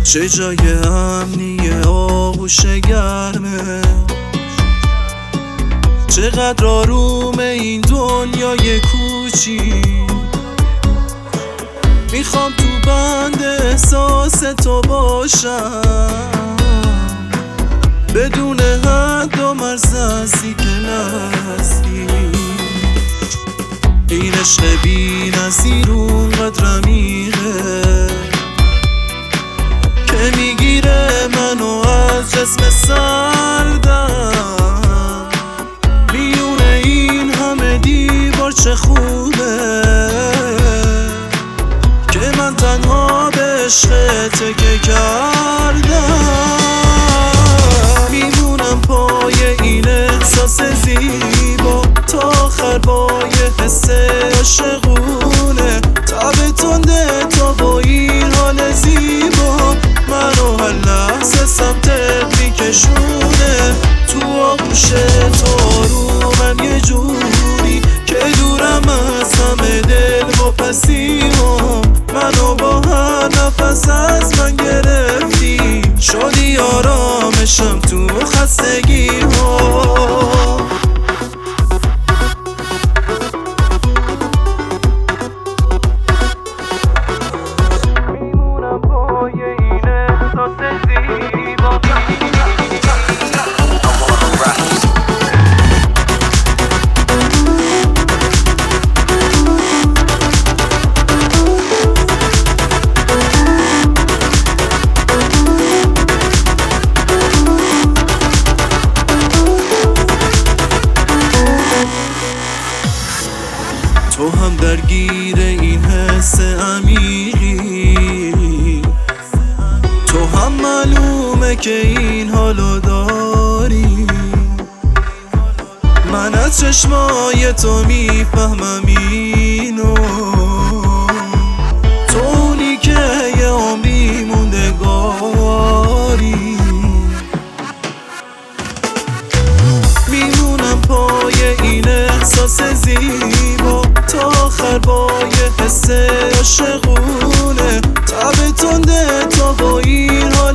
چه جای امنی آغوش گرمه، چقدر آروم این دنیای کوچی. میخوام تو بند احساس تو باشم، بدون حد و مرزی که نستی. این عشق بی نظیر اونقدر عمیقه که میگیره منو از جسم سردم. میونه این همه دیوار چه خوبه که من تنها به عشق تکیه کردم. میمونم پای این احساس زیبا تا آخر با یه حس عاشقونه. تب تنده تا با این حال زیبا منو هر لحظه سمتت میکشونه. تو آغوش تو آرومم یه جوری که دورم از همه دل و پسیمام. منو با هر نفس از من گرفتی، شدی آرامشم تو خستگی ها. میمونم پای این احساس زیبا. تو هم درگیر این حس عمیقی، تو هم معلومه که این حالو داری. من از چشمای تو میفهمم اینو، تو اونی که یه عمری موندگاری. میمونم پای این احساس زیبا تا آخر با یه حس عاشقونه. تب تنده تا با این